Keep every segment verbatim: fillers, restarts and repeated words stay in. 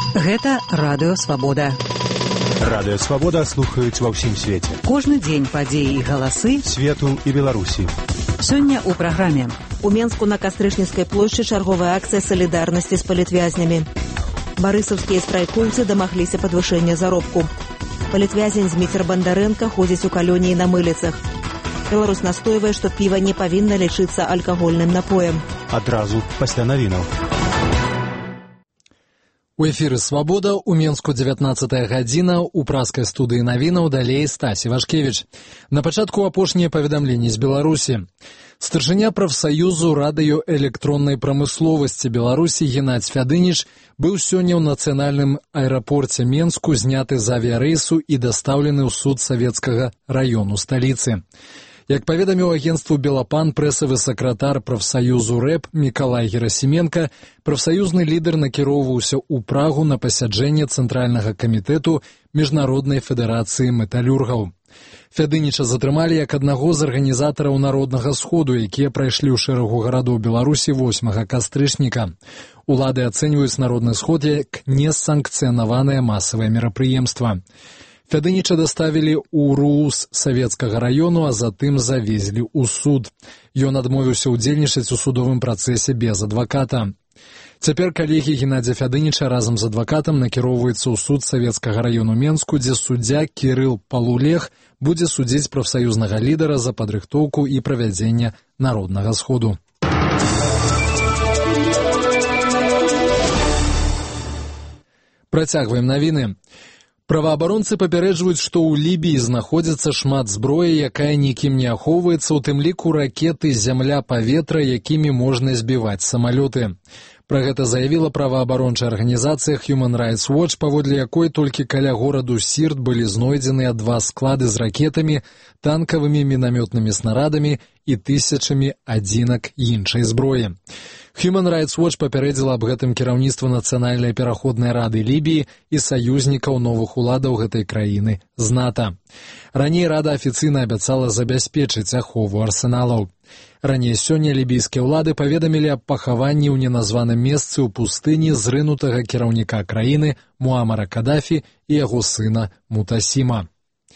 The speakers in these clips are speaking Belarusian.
Гэта Радыё Свабода. Радыё Свабода слухаюць ва ўсім свеце. Кожны дзень падзеі і галасы свету і Беларусі. Сёння ў праграме. У Менску на Кастрычніцкай плошчы чарговая акцыя салідарнасці з палітвязнямі. Барысаўскія страйкоўцы дамагліся падвышэння заробку. Палітвязень Зміцер Бандарэнка ходзіць у калоніі на мыліцах. Беларусь настойвае, што піва не павінна лічыцца алкагольным напоем. Адразу пасля навінаў. У эфіры «Свабода», у Менску дзевятнаццатая гадзіна, у праскай студыі навінаў далей Стасі Вашкевіч. На пачатку апошнія паведамленні з Беларусі. Старшыня прафсаюзу радыёэлектроннай прамысловасці Беларусі Геннадзь Фядыніч быў сёння ў нацыянальным аэрапорце Менску зняты з авіярэйсу і дастаўлены ў суд савецкага раёну сталіцы. Як паведаміў агенцтву «Белапан» прэсавы сакратар прафсаюзу рэп Мікалай Герасіменка, прафсаюзны лідар накіроўваўся ў Прагу на пасяджэнне Цэнтральнага камітэту Міжнароднай федэрацыі металюргаў. Фядыніча затрымалі як аднаго з арганізатараў Народнага сходу, якія прайшлі ў шэрагу гарадоў Беларусі восьмага кастрычніка. Улады ацэньваюць Народны сход як несанкцыянаванае масавае мерапрыемства. Фядыніча даставілі ў РУС савецкага раёну, а затым завезлі ў суд. Ён адмовіўся ўдзельнічаць у судовым працэсе без адваката. Цяпер калегі Геннадзя Фядыніча разам з адвакатам накіроўваецца ў суд савецкага раёну Менску, дзе суддзя Кірыл Палулех будзе судзіць прафсаюзнага лідара за падрыхтоўку і правядзенне Народнага сходу. Працягваем навіны. Праваабаронцы папярэджваюць, што ў Лібіі знаходзіцца шмат зброі, якая нікім не ахоўваецца, у тым ліку ракеты «Зямля-паветра», якімі можна збіваць самалёты. Пра гэта заявіла праваабарончая арганізацыя Human Rights Watch, паводле якой толькі каля гораду Сірт былі знойдзеныя два склады з ракетамі, танкавымі мінамётнымі снарадамі і тысячамі адзінак іншай зброі. Human Rights Watch папярэдзіла аб гэтым кіраўніцтва Нацыянальнай пераходнай рады Лібіі і саюзнікаў новых уладаў гэтай краіны з НАТО. Раней рада афіцыйна абяцала забяспечыць ахову арсеналаў. Раней сёння лібійскія ўлады паведамілі аб пахаванні ў неназваным месцы ў пустыні зрынутага кіраўніка краіны Муамара Кадафі і яго сына Мутасіма.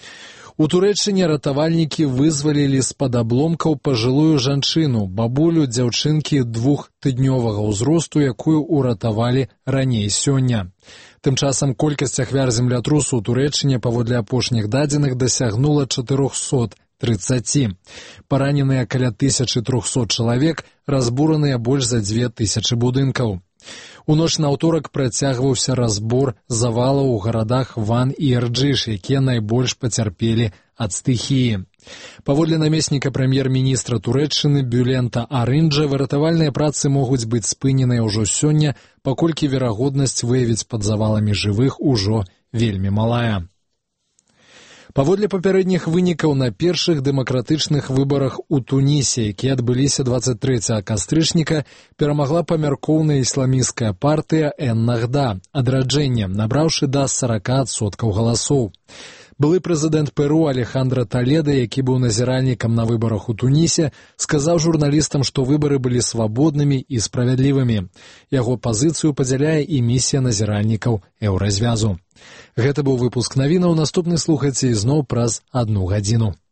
У Турэччыне ратавальнікі вызвалілі з-пад абломкаў пажылую жанчыну, бабулю дзяўчынкі двухтыднёвага ўзросту, якую ўратавалі раней сёння. Тым часам колькасць ахвяр землятрусу ў Турэччыне паводле апошніх дадзеных дасягнула чатырохсот трыццаці. Параненыя каля тысячы трохсот чалавек, разбураныя больш за дзве тысячы будынкаў. У ноч на ўторак працягваўся разбор завалаў у гарадах Ван і Эрджыш, якія найбольш пацярпелі ад стыхіі. Паводле намесніка прэм'ер-міністра Турэччыны Бюлента Арынджа, выратавальныя працы могуць быць спыненыя ўжо сёння, паколькі верагоднасць выявіць пад заваламі жывых ужо вельмі малая. Паводле папярэдніх вынікаў на першых дэмакратычных выбарах у Тунісе, якія адбыліся дваццаць трэцяга кастрычніка, перамагла памяркоўная ісламісцкая партыя Эн-Нахда, адраджэнне, набраўшы да сорока адсоткаў галасоў. Былы прэзідэнт Перу Алехандро Толедо, які быў назіральнікам на выбарах у Тунісе, сказаў журналістам, што выбары былі свабоднымі і справядлівымі. Яго пазіцыю падзяляе і місія назіральнікаў Еўразвязу. Гэта быў выпуск навінаў, наступны слухайце ізноў праз адну гадзіну.